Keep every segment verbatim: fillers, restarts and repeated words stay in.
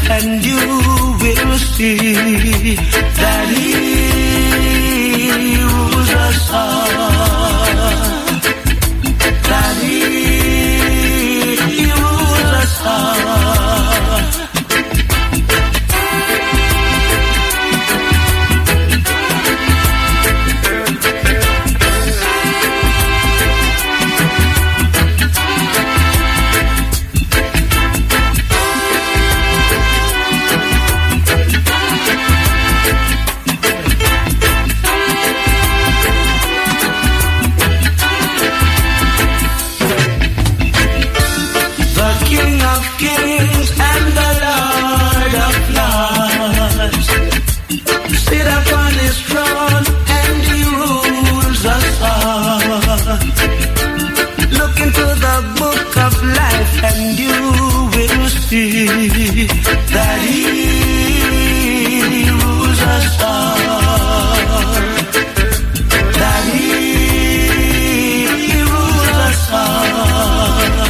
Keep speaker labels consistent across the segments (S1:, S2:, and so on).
S1: and you will see that he rules us all. That he, he rules us all. Kings and the Lord of Lords sit upon his throne and he rules us all. Look into the book of life and you will see that he rules us all. That he, he rules us all.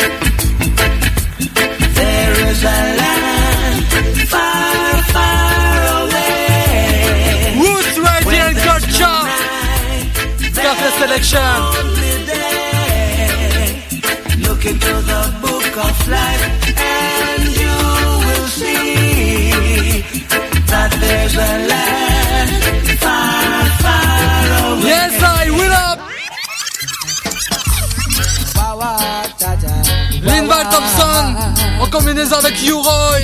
S1: There's a land far, far away.
S2: Roots Radio and Culture. Cafe Selection.
S1: Look into the book of life and you will see that there's a land far, far away.
S2: Yes, I will up. Linval Thompson en combinaison avec U-Roy.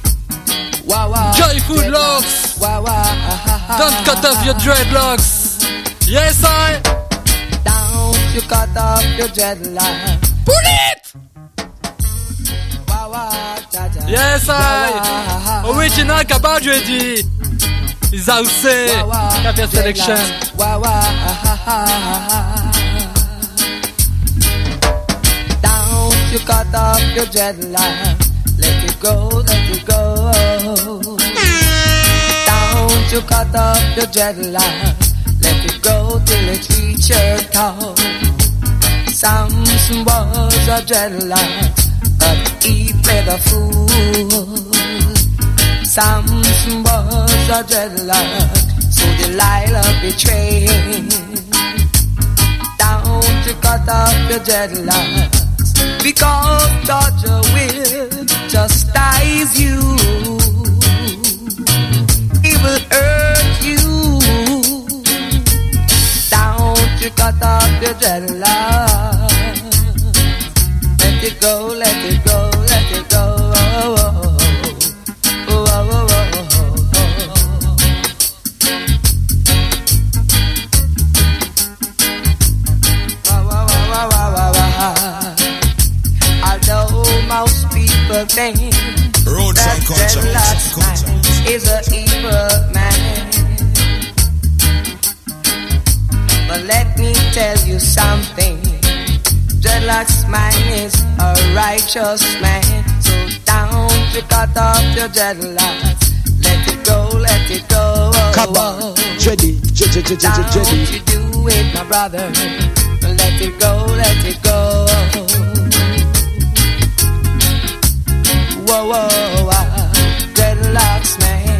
S2: Joyful Locks. Don't cut off your dreadlocks. Yes, I.
S1: Don't you cut off your dreadlocks.
S2: Pull it. Yes, I. Original Cabal Jeudi. Zausé. Cafe Selection.
S1: You cut off your dreadlock, let it go, let it go. Don't you cut off your dreadlock, let it go till it reach your toe. Samson was a dreadlock, but he played the fool. Samson was a dreadlock, so Delilah betrayed. Don't you cut off your dreadlock, because Georgia will chastise you. He will hurt you. Don't you cut off your dreadlock. Let it go, let it go, let it go. Oh, oh, oh, oh, oh, oh, most people think
S3: Road
S1: that dreadlocks man is an evil man. But let me tell you something, dreadlocks man is a righteous man. So don't you cut off your dreadlocks, let it go, let it go.
S4: Cabal, Jedi, Jedi, Jedi, Jedi.
S1: Don't you do it, my brother, let it go, let it go. Whoa, whoa, whoa, dreadlocks man.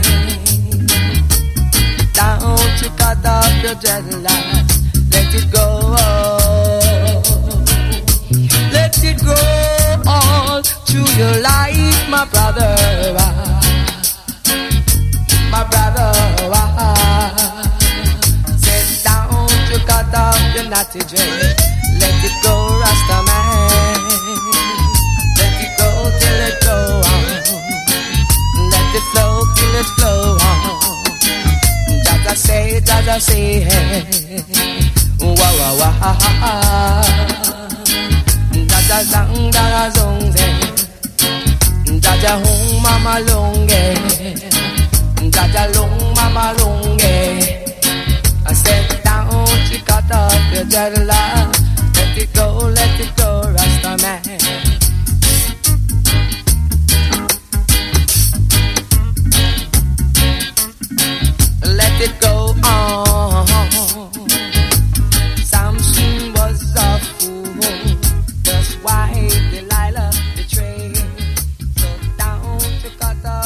S1: Don't you cut off your dreadlocks, let it go. Let it go all through your life, my brother. My brother. Said don't you cut off your natty dread, let it go, Rasta man. Let it go till it go on. Let it flow till it flow on. Jaja say, Jaja say, hey. Wah wah wah. Jaja zang, Jaja zong zeng. Jaja hong mama longe. Jaja long mama longe. I said don't you cut off your dreadlock, let it go, let it go, Rasta man. Let it go on. Samson was a fool, that's why Delilah betrayed. So down to cut off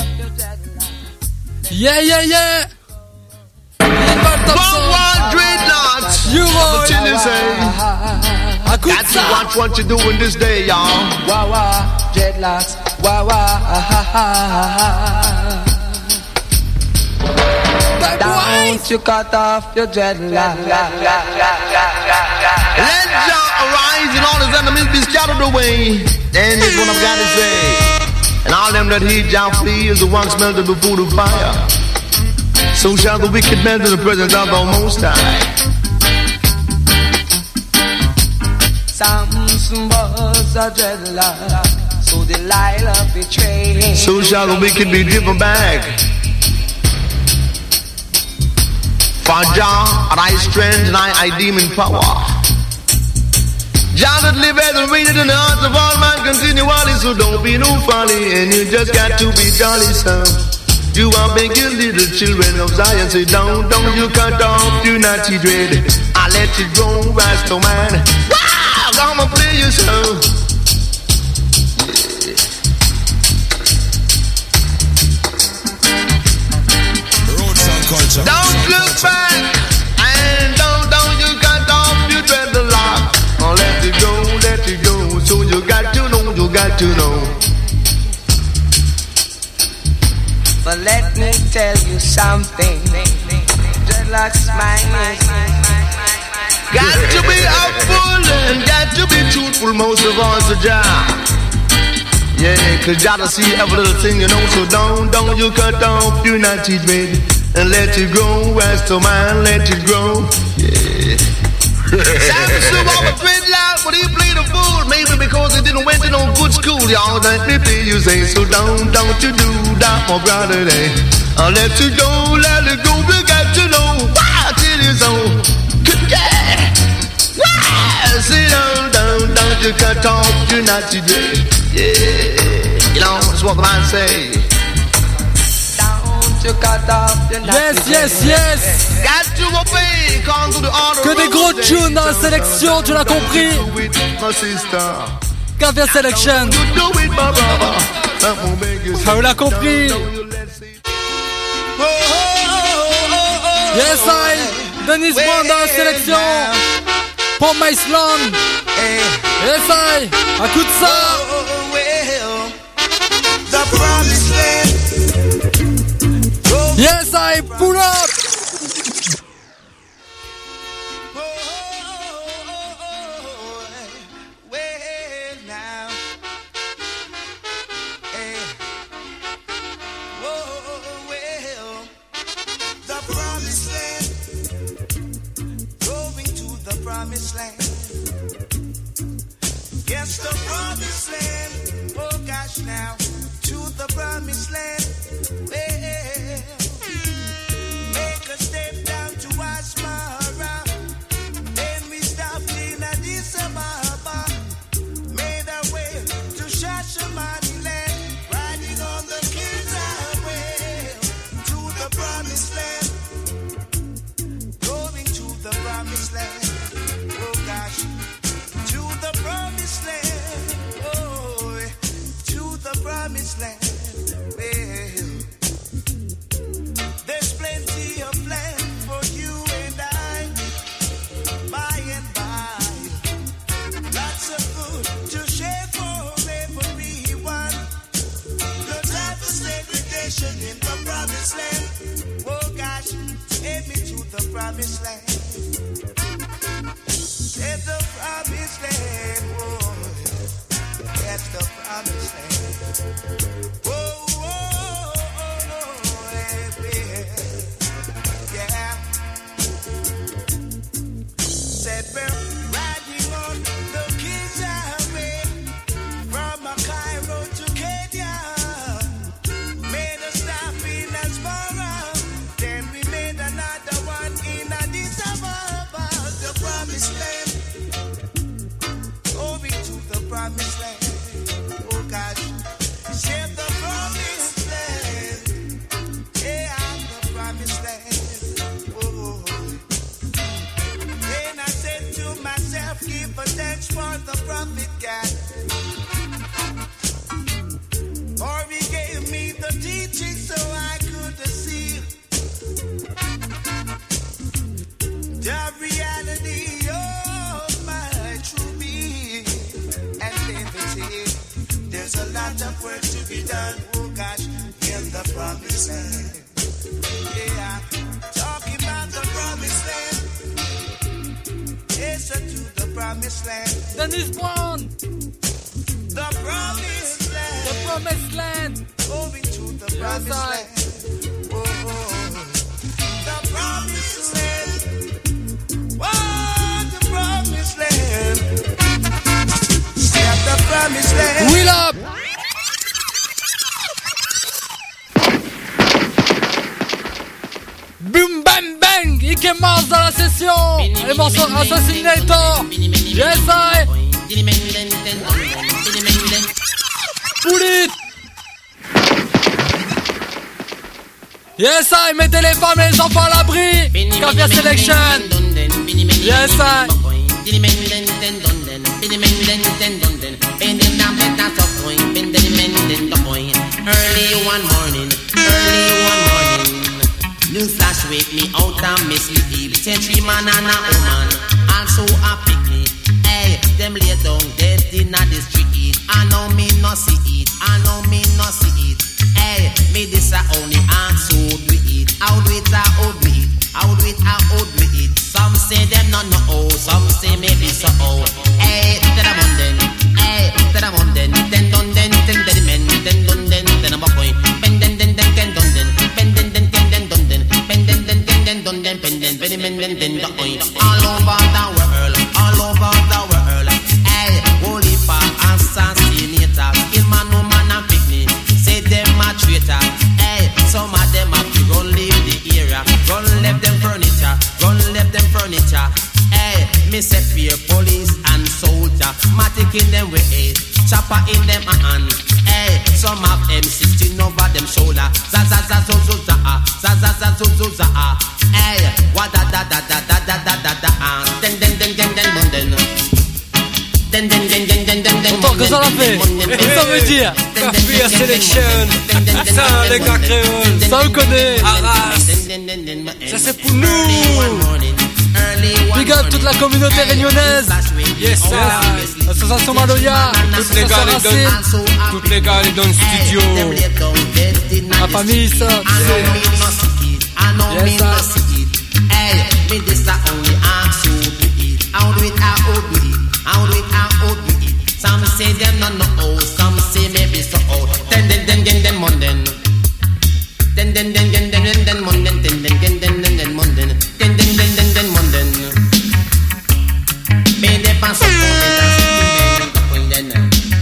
S2: Yeah, yeah, yeah.
S3: One, one, dreadlocks.
S2: You
S3: What you say?
S2: À coup de
S3: Got to
S2: ça.
S3: watch what you doing this day, y'all.
S1: Wah wah, dreadlocks. Wah wah. Don't you cut off your dreadlocks.
S3: Let Jah arise and all his enemies be scattered away. And that's what I've got to say. And all them that heed Jah flee is the ones melted before the fire. So shall the wicked melt in the presence of the Most High.
S1: Some symbols are dreadlocks, so Delilah betrayed.
S3: So shall the wicked be driven back. For Jah, and I strength and I, I demon power. Jah that liveth and reigneth in the hearts of all man continually, so don't be no folly, and you just got to be jolly, son. You are making little children of Zion, say don't, don't you cut off, you naughty dread. I let you go, Rasta man. Wow, I'ma play you so. Don't look back, and don't, don't you cut off your dreadlock. Oh, let it go, let it go. So you got to know, you got to know.
S1: But let me tell you something. Dreadlocks mine.
S3: Got to be humble and got to be truthful most of all to Jah. Yeah, cause Jah to see every little thing you know. So don't, don't you cut off your naughty dread. And let it go, Rasta man, let it go. Yeah. Samson was a dreadlock, but he played a fool. Maybe because he didn't went to no good school, y'all. Let me play you say, so don't, don't you do that, my brother. Day. I'll let you go, let it go. You got to know why till it's on. Yeah. Why? Say don't, don't, don't you cut off your naughty day. Yeah. You know, that's what the man say.
S2: Yes, yes, yes. Que des gros tunes dans la sélection, tu l'as compris. Caviar Selection. Ça vous l'a compris. Yes, I. Dennis Brown dans la sélection. Pour Maisland. Yes, I. Un coup de ça. Yes, I pull up.
S5: Yes, the promised land. Oh gosh, now to the promised land. Well, make a step down to Asmara. Then we stopped in Addis Ababa. Made our way to Shashamaniland. Riding on the King's Highway to the promised land. Going to the promised land. Oh gosh. To the promised land, oh, to the promised land. Well, there's plenty of land for you and I, by and by. Lots of food to share for everyone. No time for segregation in the promised land. Oh gosh, take me to the promised land. It's the promised land, whoa. That's the promised land. Whoa, whoa, whoa, yeah. Said we're riding on the King's Highway from Cairo to Kenya. Made a stop in Asmara, then we made another one in Addis Ababa. The promised land. Promised land, oh gosh, share the promised land, yeah, I'm the promised land, oh. Then I said to myself, give a thanks for the prophet God, for he gave me the teaching so I could see in the promised land. Yeah, talking about the promised land. Yes, to the promised land.
S2: Dennis Brown.
S5: The promised land.
S2: The promised land.
S5: Going to the promised yes, land. Oh, oh, oh. The promised land. Oh, the promised land. Step the promised land.
S2: Wheel up. Boom bam bang, Ike Mars dans la session. Les morceaux Assassinator. Yes I. Pull it. Yes I, mettez les femmes et les enfants à l'abri. Café Selection. Yes I.
S6: Early one morning, early one morning. News flash wake me out and me sleep. Century man and a woman, also a picnic. Hey, them lay down dead in the street. I know me no see it, I know me no see it. Hey, me this a only ask who do it. How do it, how do it, how do it, how do it. Some say them no know, some say maybe so. Hey, to the mountain, hey, to the mountain. Then done then, then the men, then done then, then I'm a boy. Ben then then then then done then, ben then then then then done then, ben then then then then done then, ben then ben then then then the boy. All over the world, all over the world. Hey, holy for assassinator, kill man, woman and picnic. Say them a traitor. Hey, some of them have to run leave the area, run left them furniture, run left them furniture. Hey, me say fear police and soldier, matic in them way, chopper in them hand. Hey, some of them sitting over them shoulder. Za za za zo zo za ah, za za za zo zo za ah. Hey, wa da da da da da da da da da ah. Den den den den den den den. Den den den den den den den.
S2: Autant que ça l'a fait. Ça veut dire.
S7: Café Selection. Ça les gars créoles.
S2: Ça on connaît.
S7: Arras. Ça c'est pour nous.
S2: Big up toute la communauté réunionnaise.
S7: Yes sir.
S2: L'association Maloya.
S7: Toutes les gars les donnent. Toutes les gars les donnent studio.
S2: La famille ça. Yes sir.
S6: Hey, me this a only ask who do it. How do it, how do it, how do it, how do it. Some say them no know, some say maybe so old. Then then then then then Monday. Then then then then then then then Monday. Then then then then then then Monday. Then then then then then Monday. Me de paso por detrás y me ven.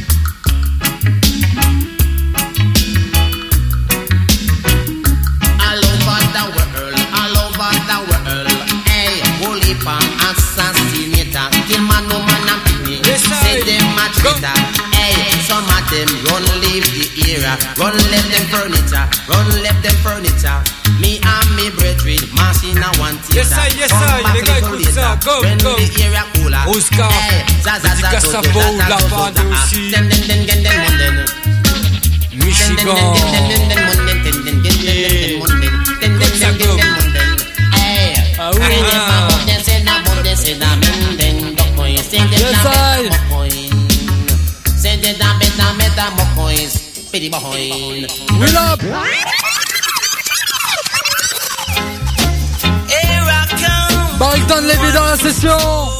S6: All over the world, all over the world. Hey, holy pan assassinator, kill man, woman and picnic. Say them a traitor. Hey, some of them run leave the era, run left them furniture, run left them furniture. Me and me brethren, machine a one theater.
S7: Yes sir, yes sir, les gars écoute ça, go, go. Oscar, dédicace à Beau, la bande aussi. Michigan.
S2: Ah oui. Wheel up. Barrington Levy dans la session.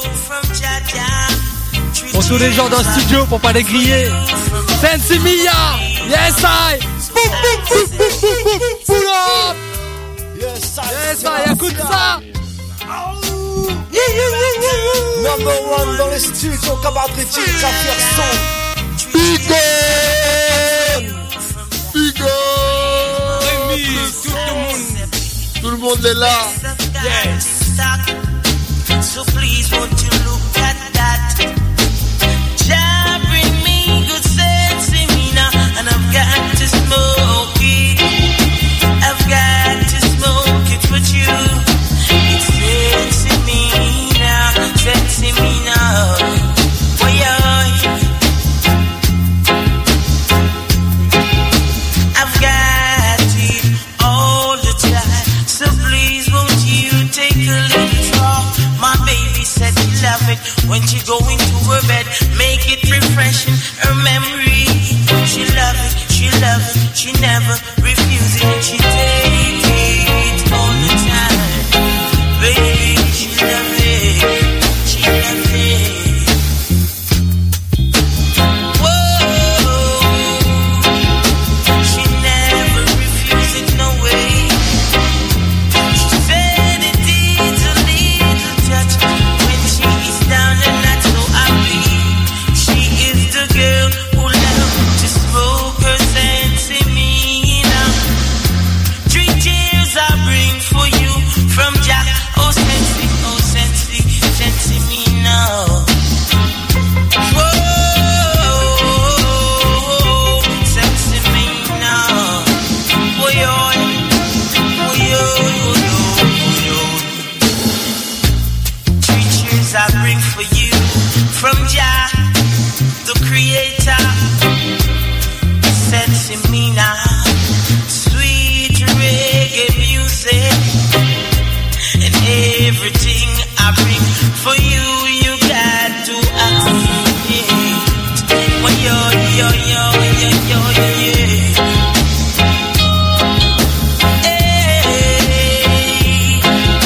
S2: Pour tous les gens dans le studio pour pas les griller. Fancy Mia. Yes I. Boum boum boum boum boum boum. Pull up.
S4: Yes I.
S2: Yes I. Écoute ça.
S4: Number one dans les studios, Cabaret Tic, Café Son. Bigon. Bigon.
S7: Rémi, tout le monde.
S4: Tout le monde est là.
S7: Yes.
S5: So please won't you look at that? Jah bring me good sense in me now, and I've got to smoke it. I've got to smoke it for you. It's sense in me now, sense in me now. Oh yeah. I've got it all the time. So please won't you take a little draw? My baby said she love it when she go into her bed, make it refreshing her memory. She love it, she love it, she never refuse.
S8: and she take it all the time. Baby, she love it, she love it. Whoa, she never refused it, no way. She said it needs a little touch when she is down and not so happy. She is the girl who loves to smoke her sensimina. Three tears I bring for you from Jack. Oh, sensi, oh, sensi, sensimina. Whoa, sensimina. Boy, oh, boy, oh, boy, oh. Three cheers I bring for you from Jah, the Creator. Sensimina, sweet reggae music, and everything I bring for you, you got to accept. Well, yo, yo, yo, yo, yo, yeah. Hey,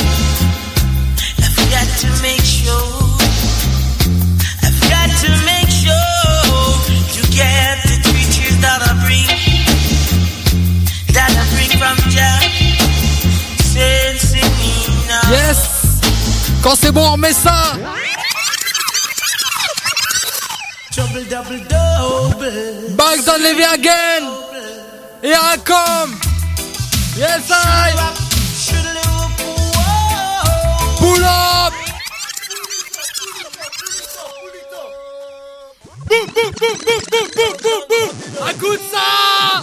S8: I've got to make sure, I've got to make sure you get the three cheers that I bring, that I bring from Jah. Sensimina.
S2: Yes. Quand c'est bon, on met ça.
S8: Double, double, double.
S2: Back dans les again. Et un com. Yes, I. Pull up. Écoute ça.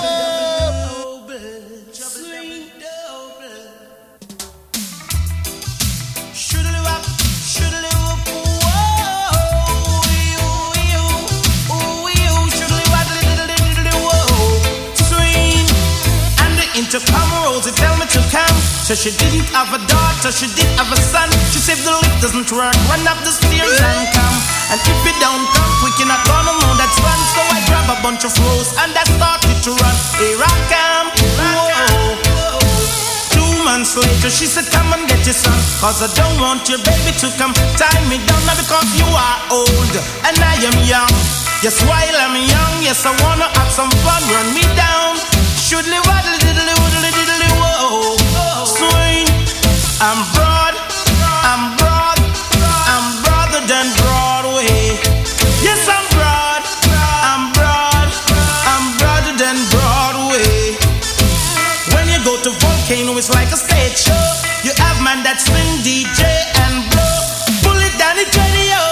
S8: Intercom Rosie tell me to come. So she didn't have a daughter, she did have a son. She said the lift doesn't work, run up the stairs and come. And if you don't come, we cannot go no more, that's run. So I grab a bunch of roses and I started to run. Here I come, whoa. Two months later she said come and get your son, cause I don't want your baby to come tie me down. Now because you are old and I am young. Yes, while I'm young, yes I wanna have some fun, run me down. Should live waddle diddly woodly diddly whoa. Swing, I'm broad, I'm broad, I'm broader than Broadway. Yes, I'm broad, I'm broad, I'm broader than Broadway. When you go to Volcano, it's like a stage show. You have man that swing, D J and blow. Pull it down, it's ready, yo.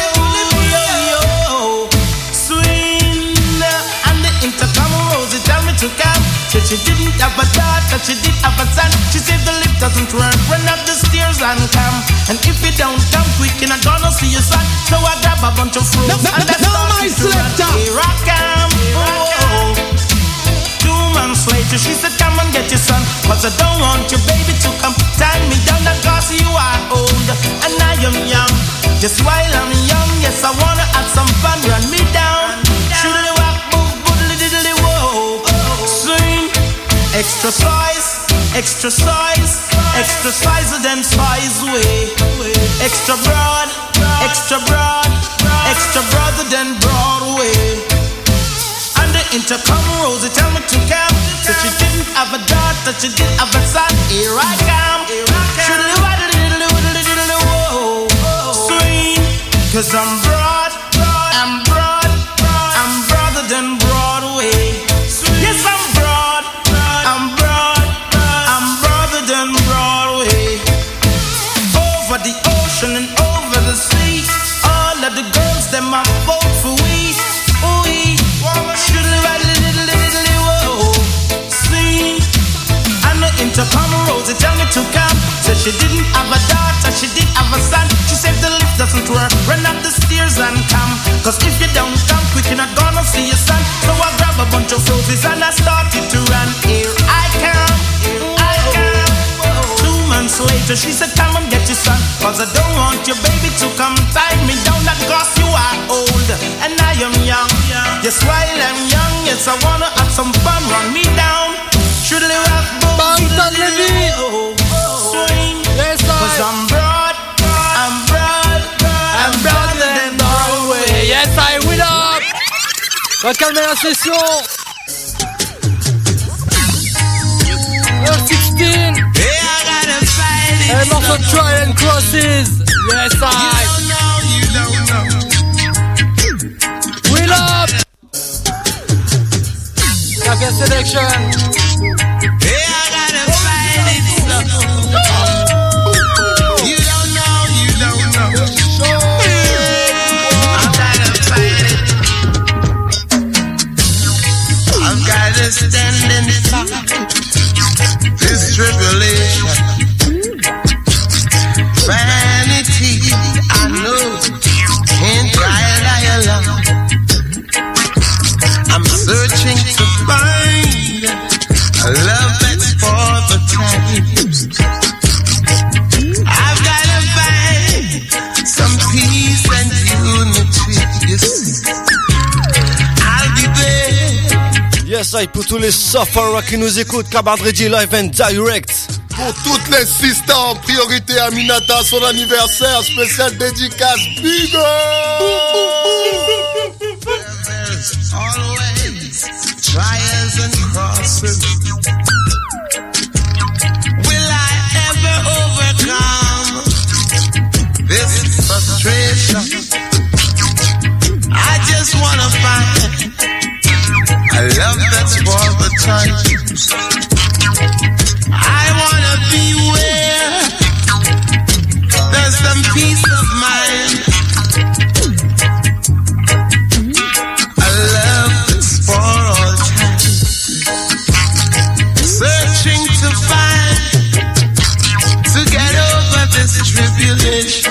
S8: Swing, and the intercom Rosie tell me to come. Said she didn't have a daughter, she did have a son. She said the lift doesn't work, run up the stairs and come. And if you don't come quick, you're not gonna see your son. So I grab a bunch of fruits
S2: no,
S8: and
S2: no,
S8: I
S2: no,
S8: started to run. Here I come, oh. Two months later she said come and get your son, cause I don't want your baby to come tie me down. Cause you are old and I am young. Just while I'm young, yes I wanna have some fun, run me down. Shoodly whack, boo, boodly diddly whoa. Swing, extra size, extra size, extra size than size way. Extra broad, extra broad, extra broader than Broadway. And the intercom Rosie tell me to come. So she didn't have a daughter, she did have a son. Here I come, shoodly waddle diddly woodly diddly whoa. Swing, cause I'm broad, I'm broad, I'm broader than Broadway. Yes, I'm broad, I'm broad, I'm broader than Broadway. Over the ocean and over the sea, all of the girls them are vote for we. Ooh, shoodly waddle diddly diddly whoa. Sing, and the intercom Rosie tell me to come. Said she didn't have a daughter, she did have a son. She said the lift doesn't work, run up the stairs and come. Cause if you don't come quick, you're not gonna see your son. So I grab a bunch of roses and I started to run. Here I come, I come. Two months later she said come and get your son, cause I don't want your baby to come tie me down. Not cause you are old and I am young. Yes, while I'm young, yes I wanna have some fun, run me down. Should they rock boat?
S2: Bangtan Levy.
S8: Swing.
S2: Yes,
S8: Cause
S2: I.
S8: I'm broad, I'm broad, I'm broader than Broadway.
S2: Yes, I will up. On va calmer la session. heure sixteen.
S8: Hey, I gotta fight it.
S2: Un morceau de Trial and Crosses. Yes, I.
S8: You don't know, you don't know.
S2: Will up. Cafe Selection.
S8: Hey, I gotta fight it. You don't know, you don't know. I gotta fight it. I've gotta stand and fight this tribulation. Vanity, I know, can't try it alone. I'm searching to find a love that's for the times. I've gotta find some peace and unity, you see. I'll be there.
S4: Yes, I pour tous les sufferers qui nous écoutent, Cabard Ready Live and Direct.
S3: Pour toutes les sisters, en priorité à Minata, son anniversaire, spécial dédicace, big up!
S8: There's always trials and crosses. Will I ever overcome this frustration? I just wanna find a love that's for the times. I wanna be where there's some peace of mind. A love that's for all time. Searching to find, to get over this tribulation.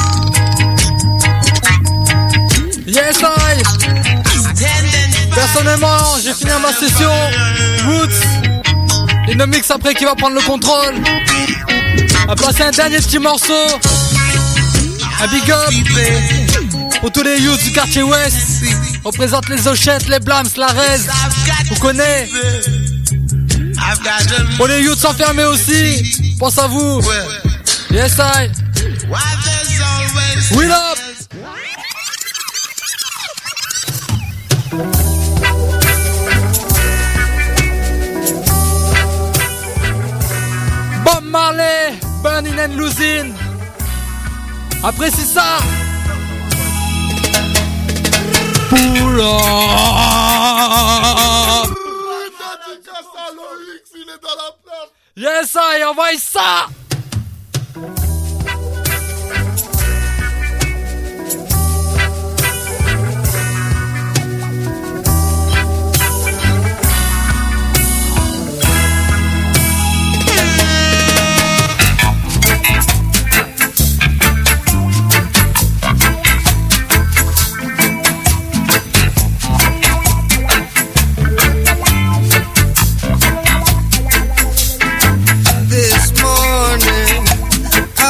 S2: Yes, I. Personnellement, j'ai fini ma session. Woods. Et le mix après qui va prendre le contrôle. On va passer un dernier petit morceau. Un big up pour tous les youths du quartier ouest. Représente les Ochettes, les Blams, la Rez. Vous connaissez. Pour les youths s'enfermer aussi. Pense à vous. Yes, I. Wheel up. Bob Marley, Burning and Losing. Après c'est ça. Pull up. Yes, I envoie ça.
S5: This morning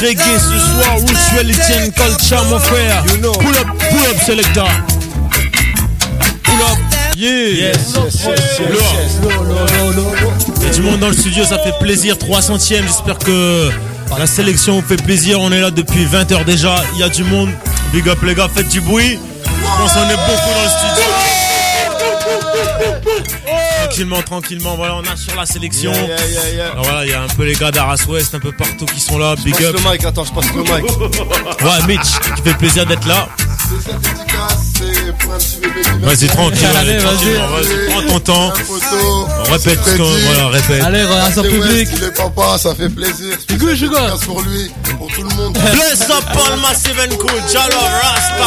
S9: reggae ce soir. Roots Etienne Culture, mon frère. You know. Pull up, pull up, selector. Pull up. Yeah. Yes, yes, yes, yes, yes. Il y a du monde dans le studio, ça fait plaisir. trois centièmes, j'espère que la sélection vous fait plaisir. On est là depuis vingt heures déjà. Il y a du monde. Big up les gars, faites du bruit. Je pense qu'on est beaucoup dans le studio. Tranquillement, tranquillement, voilà, on a sur la sélection. Yeah, yeah, yeah, yeah. Alors voilà, il y a un peu les gars d'Arras West, un peu partout qui sont là. Big
S10: je
S9: up.
S10: Je passe le mic, attends, je passe le mic.
S9: Ouais, Mitch, qui fait plaisir d'être là. Vas-y, tranquille, allez, vas-y, vas-y, prends ton temps. On répète ce qu'on, voilà, répète.
S2: Allez, regarde son public.
S10: Il est papa, ça fait plaisir.
S2: C'est good, je vois.
S10: Pour lui, pour tout le monde.
S9: Bless up Paul Massive and Cool, Jalo Rasta.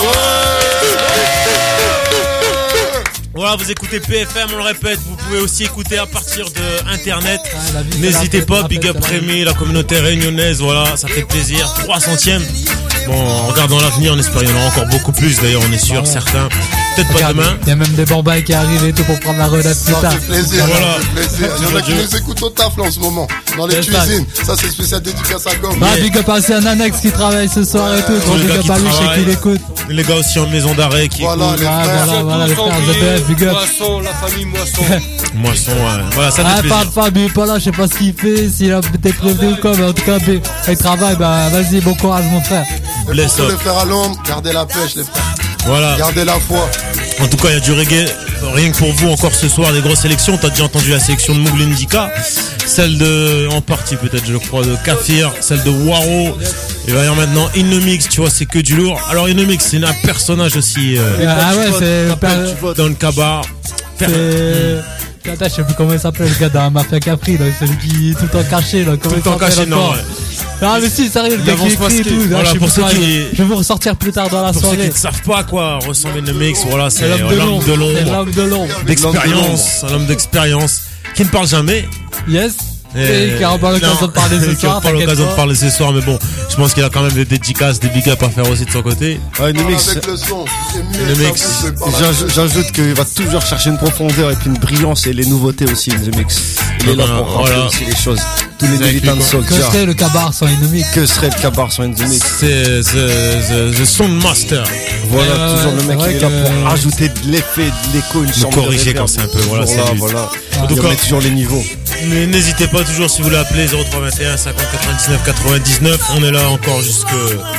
S9: Voilà, vous écoutez P F M, on le répète, vous pouvez aussi écouter à partir de internet. Ah, n'hésitez pas, Big Up Rémi, la communauté réunionnaise, voilà, ça fait plaisir. trois centièmes. Bon, en regardant l'avenir, on espère qu'il y en aura encore beaucoup plus, d'ailleurs, on est sûr, bah, certains. Peut-être pas demain.
S2: Il y a même des bambins qui arrivent et tout pour prendre la relève plus tard.
S10: Ça fait plaisir, voilà. Ça fait plaisir. Il y en a qui nous écoutent au taf là en ce moment, dans les cuisines. Ça, c'est spécial dédicace à Gomme.
S2: Ah, Big Up aussi un annexe qui travaille ce soir et tout. Big Up à lui, je sais qu'il écoute.
S9: Les gars aussi en maison d'arrêt qui
S10: voilà,
S9: écoutent.
S10: Les
S2: ah,
S10: frères.
S2: voilà, voilà, les frères Z B F, Big Up.
S7: Moisson, la famille Moisson.
S9: Moisson, ouais. Voilà, ça fait
S2: ah,
S9: plaisir.
S2: parle pas, mais pas là, je sais pas ce qu'il fait, s'il a peut-être prévenu ou quoi, mais en tout cas, il travaille, bah, vas-y, bon courage, mon frère.
S10: Et pour tous les frères à l'ombre, gardez la pêche, les frères.
S9: Voilà.
S10: Gardez la foi.
S9: En tout cas, il y a du reggae. Rien que pour vous, encore ce soir, des grosses sélections. T'as déjà entendu la sélection de Mougli Ndika, celle de, en partie peut-être, je crois, de Kafir, celle de Waro. Et va y avoir maintenant In The Mix, tu vois, c'est que du lourd. Alors, In The Mix, c'est un personnage aussi. Euh,
S2: ah ouais, c'est
S9: per... dans le cabaret.
S2: C'est. Attends, je sais plus comment il s'appelle, le gars dans Mafia Capri, là, celui qui est tout le temps caché, là.
S9: Tout le temps caché, non, ouais.
S2: Ah, mais si, sérieux, le gars qui écrit et tout.
S9: Voilà, pour ceux qui.
S2: Je vais vous ressortir plus tard dans la
S9: pour
S2: soirée.
S9: Pour ceux qui ne savent pas à quoi ressemble In The Mix, voilà, c'est
S2: l'homme de l'ombre. C'est l'homme de l'ombre.
S9: D'expérience, un homme d'expérience, qui ne parle jamais.
S2: Yes. Et qui n'aura pas l'occasion de parler ce soir.
S9: Qui n'aura pas l'occasion de parler ce soir, mais bon, je pense qu'il a quand même des dédicaces, des big up à faire aussi de son côté.
S10: Ouais, une mix. Avec le son.
S9: Une mix.
S10: J'ajoute qu'il va toujours chercher une profondeur et puis une brillance et les nouveautés aussi, une mix. Il est là pour remplir aussi les choses. Tous les militants de Soulja.
S2: Que serait le cabaret sans une mix?
S10: Que serait le cabaret sans une mix?
S9: C'est the Sound Master.
S10: Voilà, toujours le mec qui est là pour ajouter de l'effet, de l'écho, une chambre.
S9: Corriger quand c'est un peu, voilà, c'est lui.
S10: Voilà. En tout cas, toujours les niveaux.
S9: N'hésitez pas toujours si vous voulez appeler zéro trois vingt et un cinquante quatre-vingt-dix-neuf quatre-vingt-dix-neuf. On est là encore jusque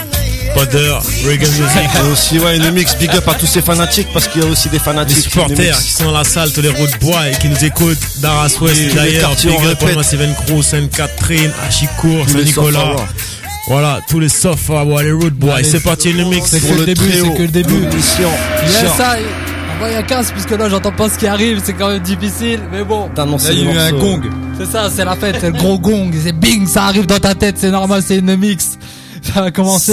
S9: pas d'heure. Reggae music.
S10: Et aussi, ouais, une mix big up à tous ces fanatiques parce qu'il y a aussi des fanatiques.
S9: Des supporters qui sont dans la salle, tous les road boys qui nous écoutent d'Arras West et d'ailleurs. Big up pour Massive Crew, Sainte-Catherine, Achicourt, Saint-Nicolas. Voilà, tous les soft, ouais, les road boys. C'est parti, une mix.
S2: C'est que le début, c'est que le début. Yes, ça. Il y a quinze puisque là j'entends pas ce qui arrive, c'est quand même difficile, mais bon.
S10: Là il y a eu un gong.
S2: C'est ça, c'est la fête, c'est le gros gong, c'est bing, ça arrive dans ta tête, c'est normal, c'est une mix. Ça va commencer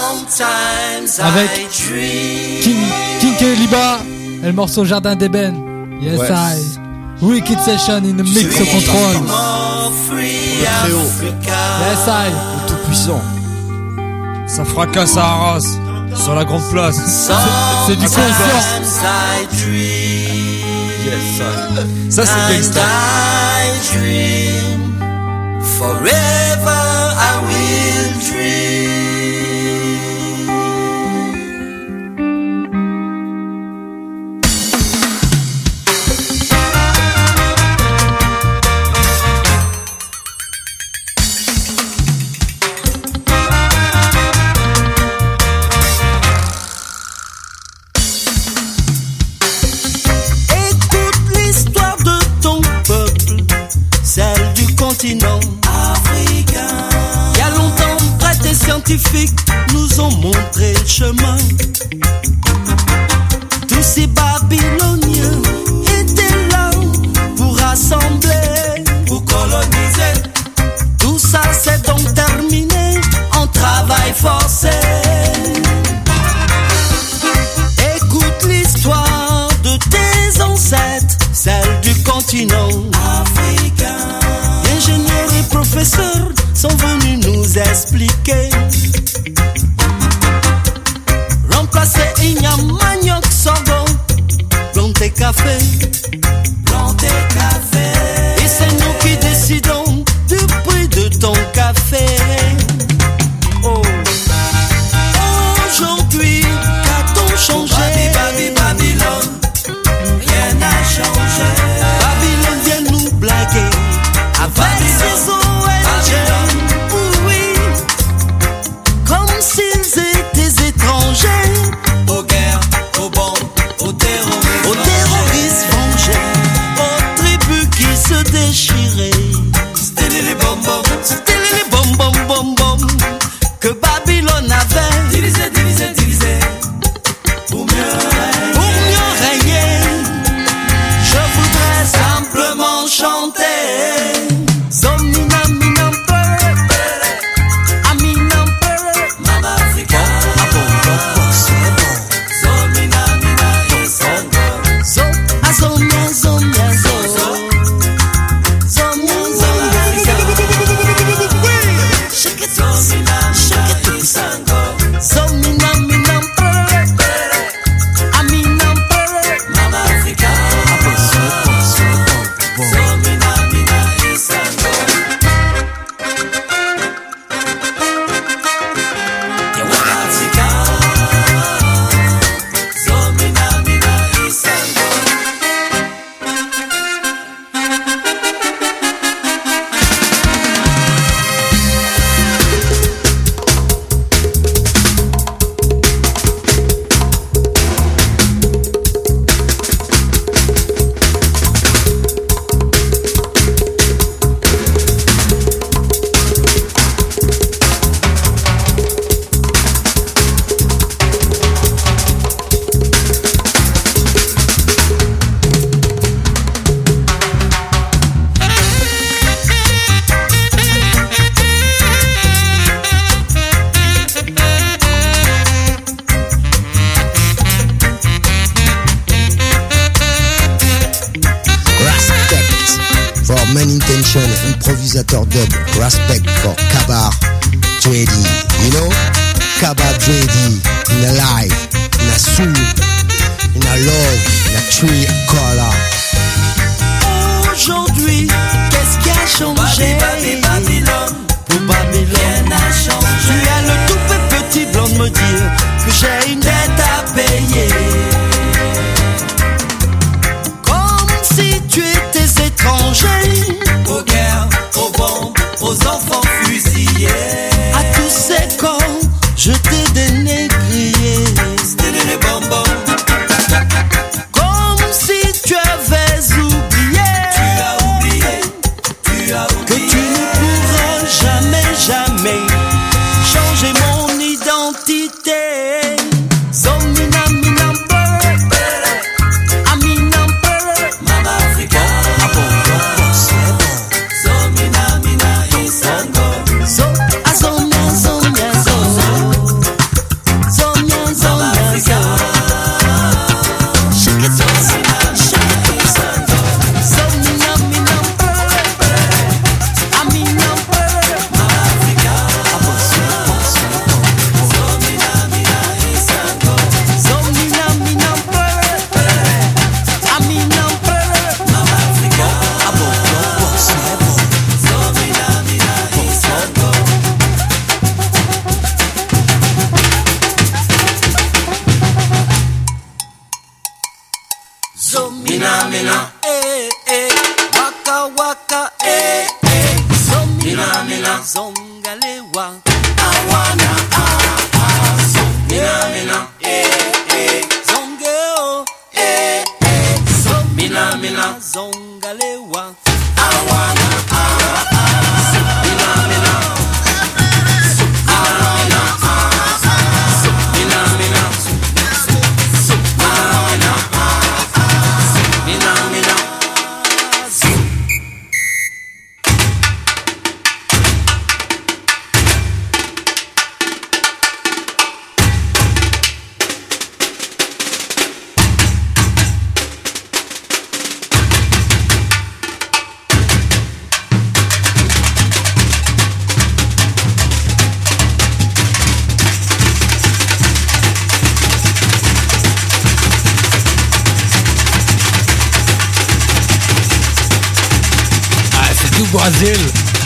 S2: avec King, King Keliba et le morceau Jardin d'Ébène. Yes, ouais. I. Wicked Session in the mix au contrôle.
S10: Très haut.
S2: Yes, I.
S10: Le tout puissant.
S7: Ça fracasse à Arras. Sur la grande place.
S2: C'est du conscient.
S7: Yes, ça c'est gangsta. Forever I will dream.
S11: Africain. Il y a longtemps, prêtres et scientifiques nous ont montré le chemin. Tous ces Babyloniens étaient là pour rassembler, pour coloniser. Tout ça c'est donc terminé en travail forcé. Écoute l'histoire de tes ancêtres, celle du continent africain. Ingénieurs et professeurs sont venus nous expliquer. Remplacer igname, manioc, sorgho, planter café, planter café. Et c'est nous qui décidons du prix de ton café.
S12: Man Intention, improvisateur dub, respect for Kabar Dre D, you know? Kabar Dre D, in a life, in a soul, in a love, in a tree color.
S11: Aujourd'hui, qu'est-ce qui a changé? Baby, Babylone, pour Babylone, rien n'a changé. Tu as le tout petit blanc de me dire que j'ai une dette à payer. Comme si tu étais étranger. Aux guerres, aux bombes, aux enfants fusillés. À tous ces camps, je t'ai dénégrié. C'était les bonbons. Comme si tu avais oublié. Tu as oublié, tu as oublié. Que tu ne pourras jamais, jamais changer mon identité. Zomina, mina, Amina, Mama Africa. Ah bon, bon, c'est bon. Zomina, mina, Isango. Zo, ah, zomia, zomia, zo. Zomia, zomia, zo. Shake it, zomina, shake it, Isango. Zomina, mina, Amina, Mama Africa. Ah bon, c'est bon, c'est bon. Zomina, mina, Isango. Zomina, mina, Amina, Mama Africa. Ah bon, bon, c'est bon. Zomina, mina, Isango. Zomina, mina, eh, eh, waka, waka, eh, eh, Zomina, mina, zongalewa, awana, ah, ah, Zomina, mina, eh, eh, zongeo, eh, eh, Zomina, mina, zongalewa, awana, ah, ah, Zomina, mina, awana, ah, ah, Zomina, mina, awana, ah, ah, Mina, mina.
S2: Brésil.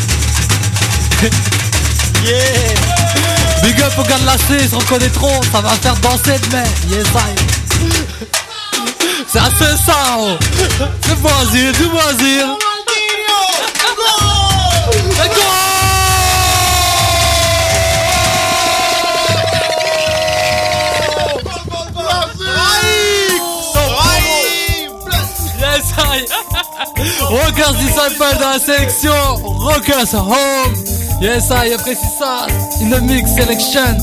S2: Yeah. Big up au gars de la C, ils se reconnaîtront, ça va faire danser demain. Yes, I. C'est assez ça, oh. C'est Brésil, du Brésil. Let's go. Yes, I. Rockers Disciple dans la sélection, Rockers Home. Yes, I apprécie ça. In the mix selection.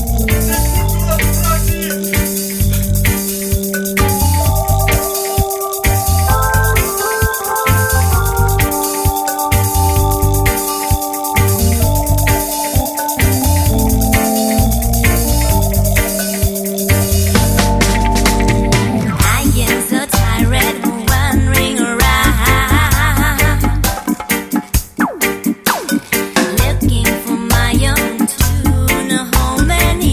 S13: Looking for my own tune, home and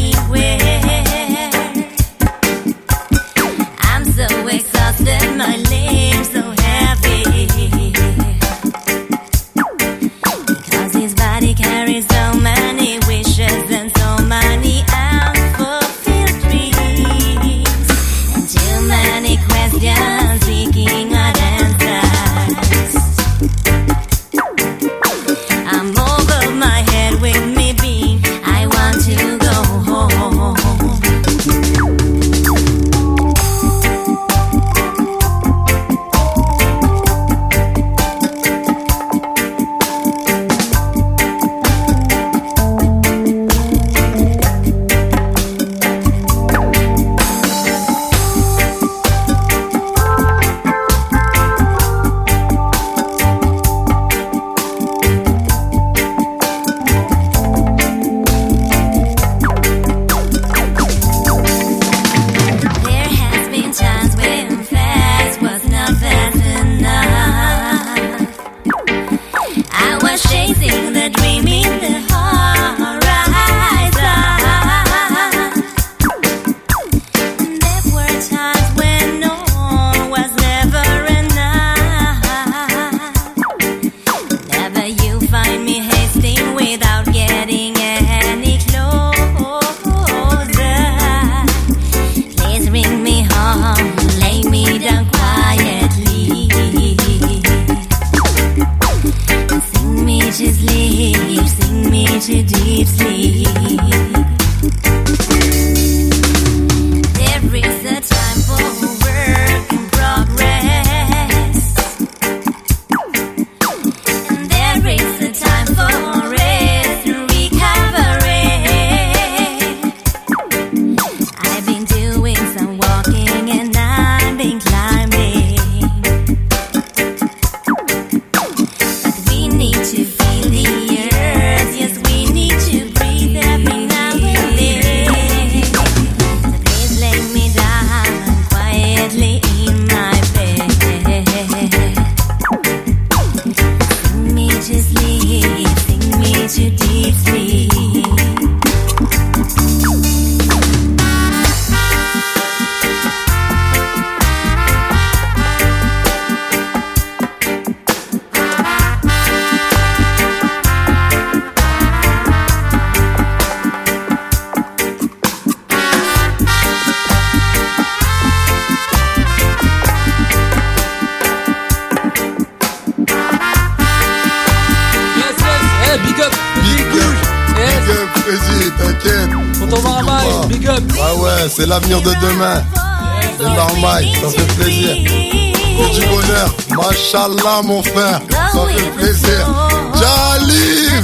S2: Thomas Mike, big up.
S13: Ah ouais, c'est l'avenir de demain. C'est normal, ça fait plaisir. Et du bonheur, Machallah mon frère, ça fait plaisir. J'arrive.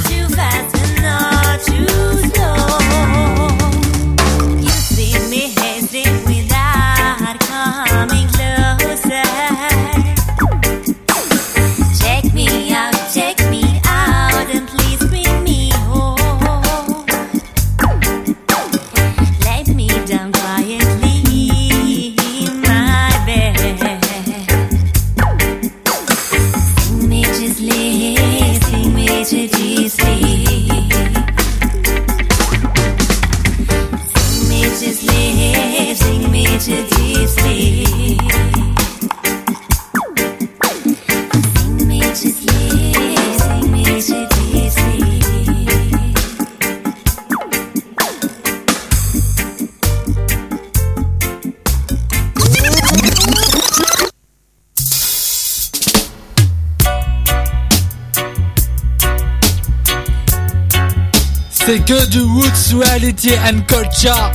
S2: C'est que du roots, reality and culture.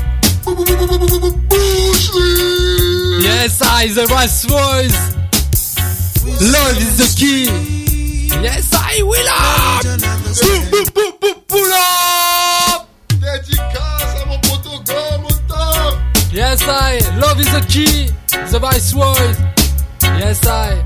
S2: Yes, I, the Rice Boys. Love is the key. Yes, I will up. Pull up.
S13: Dédicace à mon poteau gomme au top.
S2: Yes, I, love is the key. The Rice Boys. Yes, I.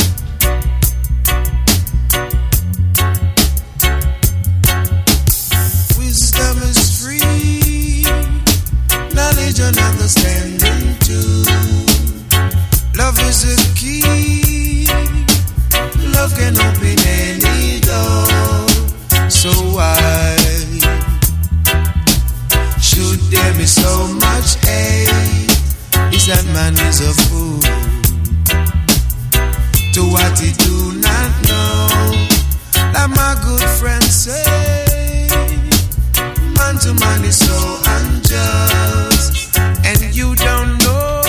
S5: Wisdom is free, knowledge and understanding too. Love is a key, love can open any door. So why should there be so much hate? Is that man is a fool to what he do not know? Like my good friend say, man to man is so unjust, and you don't know,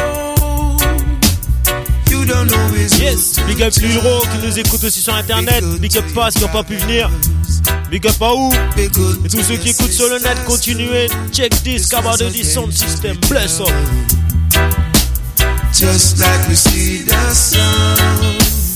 S5: you don't know his.
S9: Yes, big up Lulro qui nous écoute aussi sur internet, big up Pass qui n'ont pas pu venir, big up à où, et tous ceux qui écoutent sur le net, continuez, check this, Kabadedi Sound System, bless up.
S5: Just like we see the sun.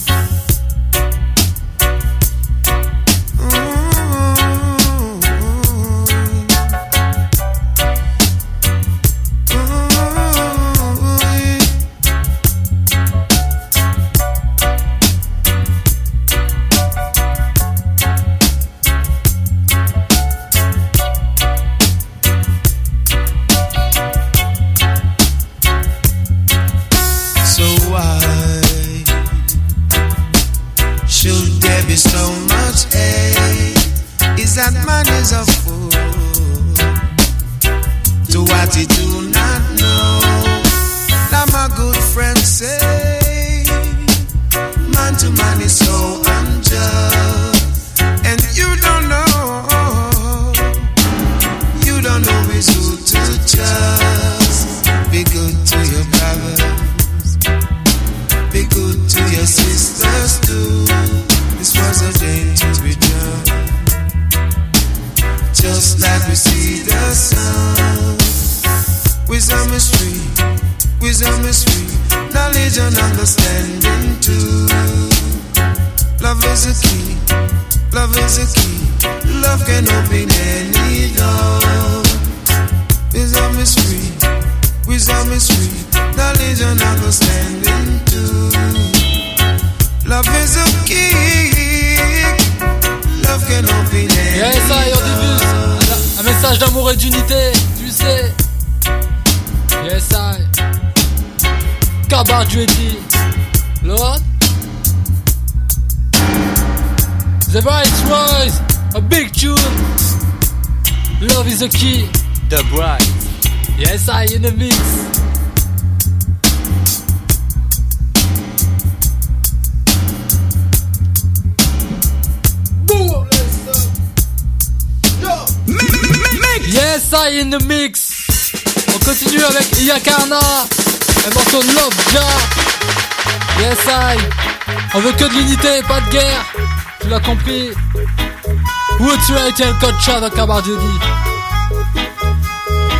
S2: In the mix. On continue avec Yakarna, un morceau de Love Jar. Yes I. On veut que de l'unité, pas de guerre. Tu l'as compris. Woods Reality and Culture dans Kabadedi.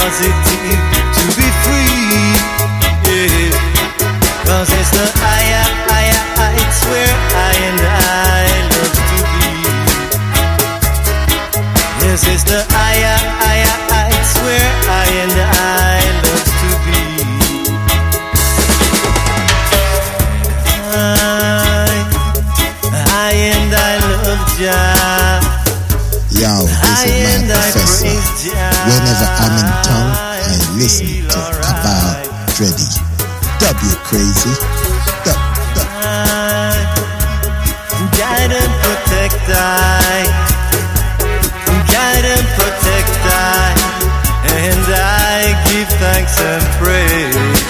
S11: positive to be free. Yeah. Cause it's the higher, higher heights where I and I love to be. Yes, it's the higher, higher heights where I and I love to be. I, I and I love Jah.
S12: Yo, this is my professor. Whenever I'm in town, I listen to Kabal Dreddy. W crazy. Dub, dub.
S11: Guide and protect I. Guide and protect I. And I give thanks and praise.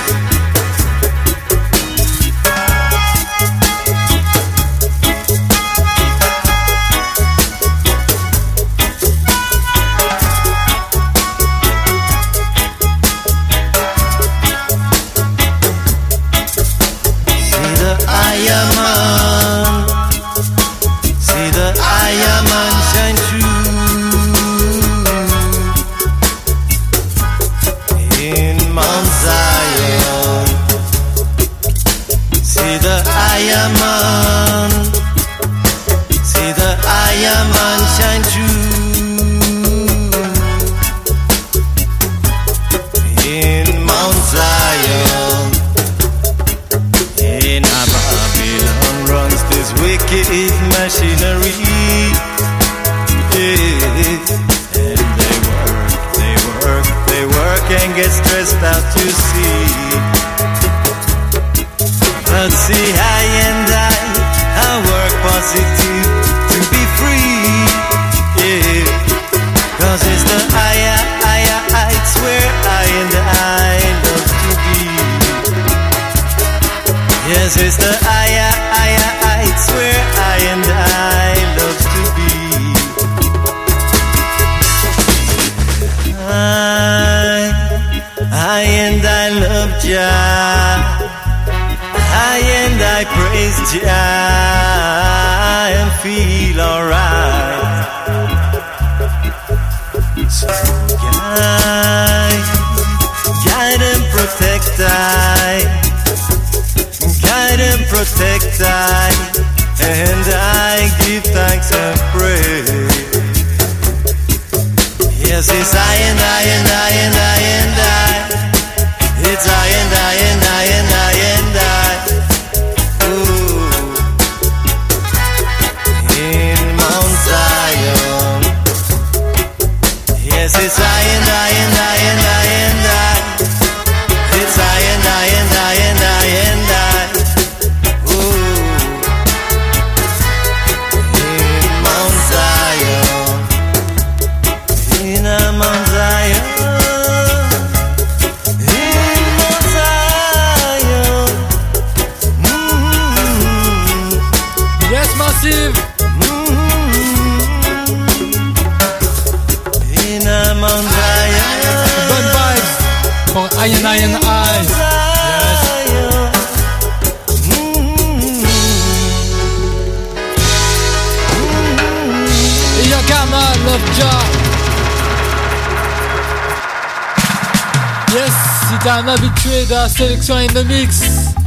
S2: Sélection in the mix.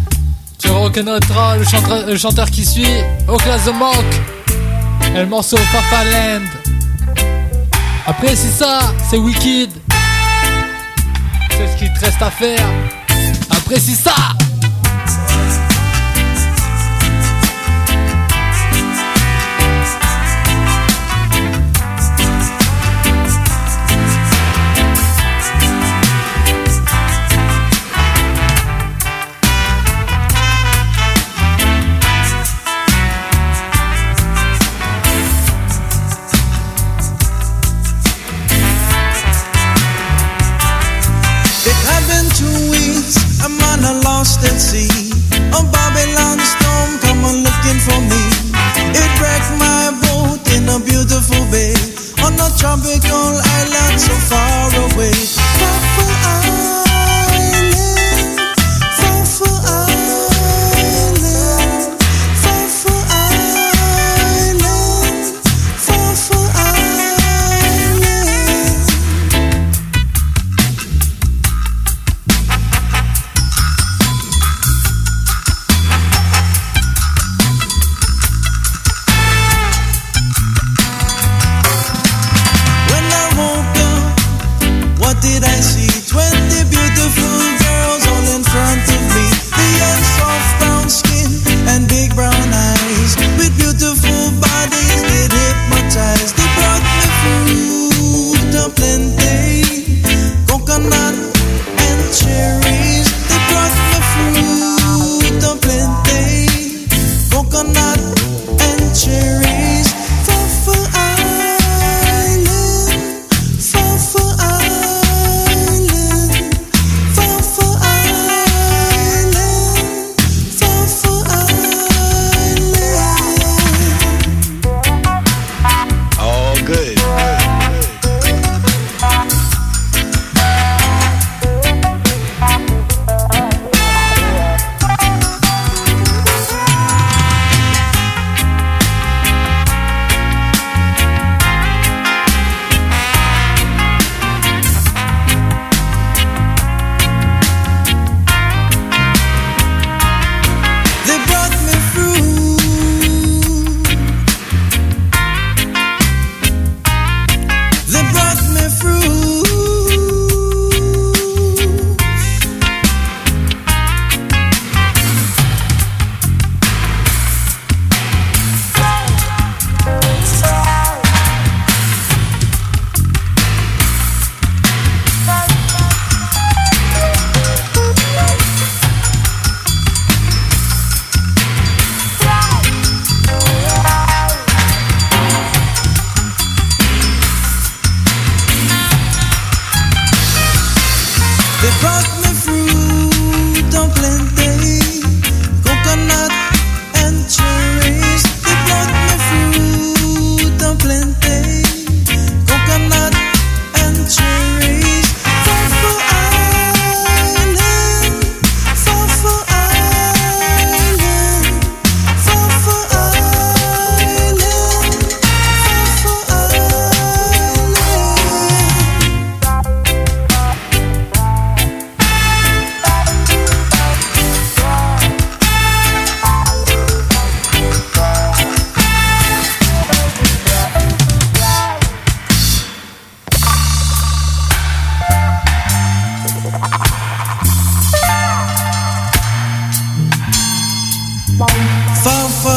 S2: Tu reconnaîtras le chanteur, le chanteur qui suit, Oclas the Monk, et le morceau Papa Land. Après c'est ça, c'est Wicked. C'est ce qu'il te reste à faire. Après c'est ça.
S11: Lost at sea, a Babylon storm come on looking for me. It wrecked my boat in a beautiful bay on a tropical island so far away. Far island, far island, far island, far island. They brought me fruit on plenty, coconut and cherries. They brought me fruit on plenty, coconut and cherries. Fafo Island, Fafo Island, Fafo Island, Fafo Island. Fafo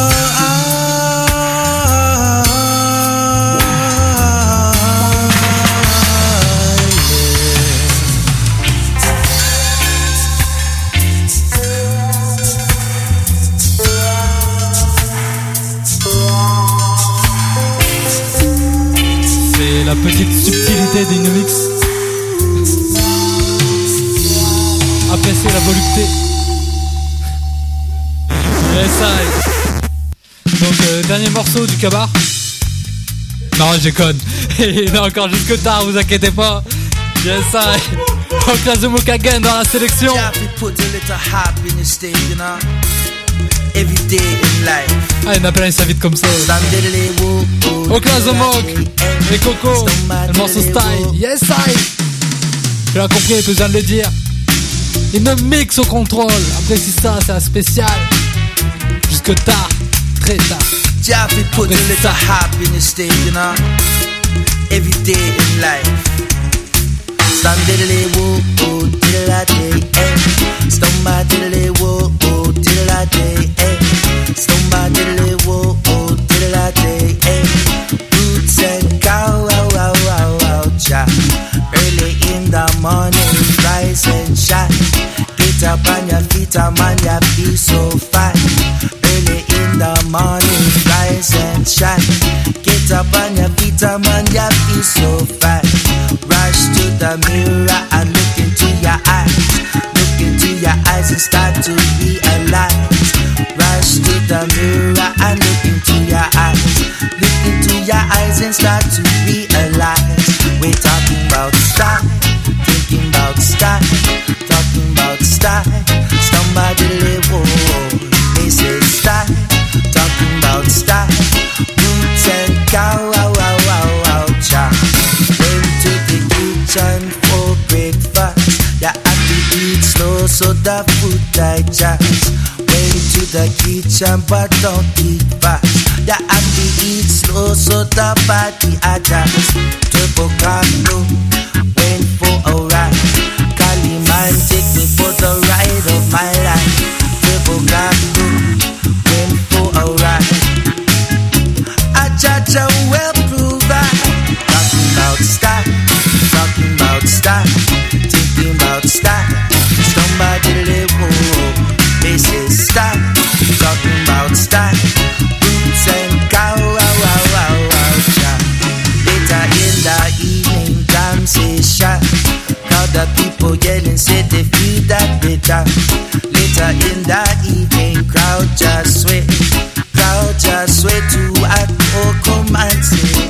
S2: C'est la petite subtilité d'Inumix. Appréciez la volupté. Yes, I. Donc euh, dernier morceau du Kabar. Non, je déconne. Il est encore jusque tard, vous inquiétez pas. Yes, I. On classe de Mokagen dans la sélection. Ah, il m'appelle ça vite comme ça. Au classe de Mok et Coco, le morceau Style. Yes, I. Tu l'as compris, plus besoin de le dire. Il me mixe au contrôle. Après, si ça, c'est un spécial. Jusque tard, très tard.
S11: Yeah, we put a little happiness day, you know, every day in life. Stand diddly woo, oh, diddle a day, eh. Stomba diddly woo, oh, diddle a day, eh. Stomba diddly woo, oh, diddle a day, eh. Roots and cow, wow, wow, wow, wow, cha. Early in the morning, rise and shine. Get up on your feet, man, you feel so fine. Early in the morning, rise and shine. Get up on your feet, man, you feel so fine. Rush to the mirror and look into your eyes. Look into your eyes and start to realize. Rush to the mirror and look into your eyes. Look into your eyes and start to realize. We're talking about style, thinking about style, talking about style. Somebody live, oh, they say style, talking about style. Boots and cow, wow, wow, wow, wow, cha. Went to the kitchen for breakfast. Yeah, I have to eat slow so the food digest. Went to the kitchen but don't eat fast. Yeah, I have to eat slow so the body adjusts. Turbo cargo, went for a ride. Cali man take me for the ride of my life. Turbo cargo, went for a ride. I judge a well provide. Talking about style, talking about style, thinking about style. Somebody live, oh, this is style. Talking about style, boots and cow, wow, wow, wow, wow, cha. Later in the evening, time say shot. Now the people yelling, say they feel that better. Later in the evening, crowd just sweat. Crowd just sweat to act or come and say.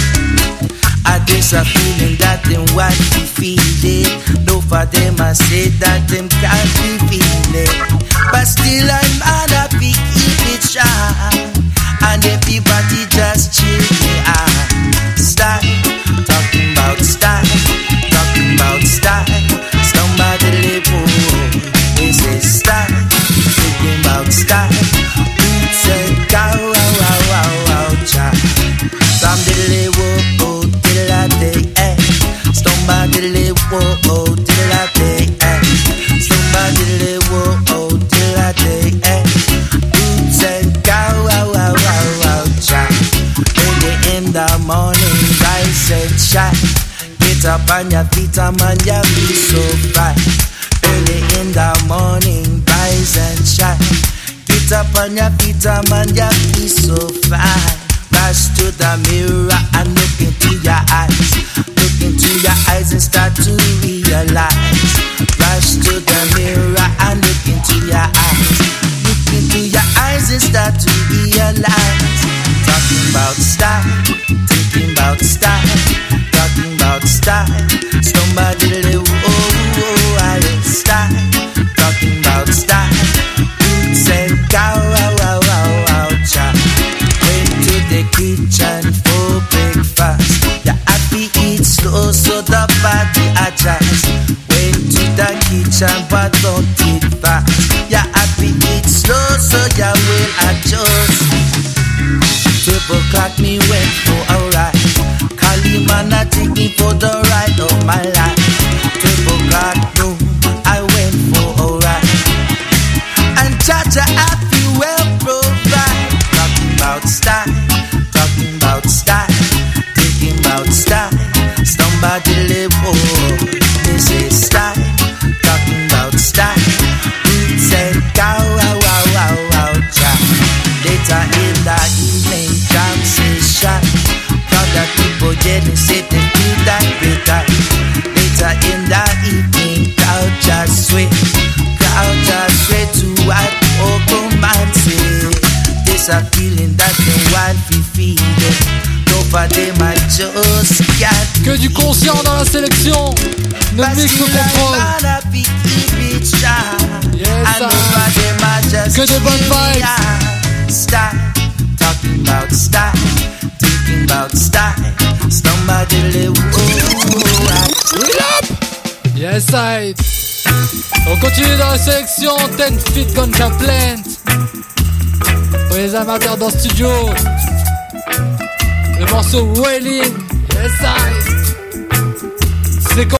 S11: I just a feeling that them want to feel it. Though for them I say that them can't be feeling. But still I'm on a big keep it sharp. And everybody just chill me out. Style, talking about style, talking about style. Somebody live, oh, they say style, thinking about style. Boots and cow, wow, wow, wow, wow, cha. Some diddly whoa, oh, diddle-a-day, eh. Stomba diddly whoa, oh, diddle-a-day, eh. Stomba diddly whoa, oh, diddle-a-day, eh. Boots and cow, wow, wow, wow, wow, cha. Early in the morning, rise and shine. Get up on your feet, man, you feel so fine. Early in the morning, rise and shine. Get up on your feet, man, you feel so fine. Rush to the mirror and look into your eyes. Look into your eyes and start to realize. rush to the mirror and look into your eyes. Look into your eyes and start to realize. Talking about style, thinking about style, talking about style. Somebody live, oh, oh, I live style. Talking about style. Boots and cow, wow, wow, wow, wow, child. Went to the kitchen for breakfast. Yeah, happy eat slow so the body adjusts. Went to the kitchen but don't eat fast. Yeah, happy eat slow so you will adjust. Twelve o'clock me went for a ride. Kalimana take me for the ride of my life. Twelve o'clock noon I went for a ride. And Chacha happy well provide. Talking about style, talking about style, thinking about style. Somebody live oh, this is style. Talking about style. Boots and cow, wow, wow, wow, wow, child. Later in the evening, jam session. Got the people getting sitting to that better. Later in the evening, crowd just sway. Crowd just sway to what Okom man say. This a feeling that the wild be feeling. Over them I just can't.
S2: Que du conscient dans la sélection. Ne mixe le contrôle. Yes, que de bonnes vibes.
S11: Style, talking about style, thinking about style. Somebody live, oh,
S2: up. Yes, I. On continue dans la sélection. Ten Feet Ganja Plant. Pour les amateurs dans le studio. Le morceau Wailing. Yes, I.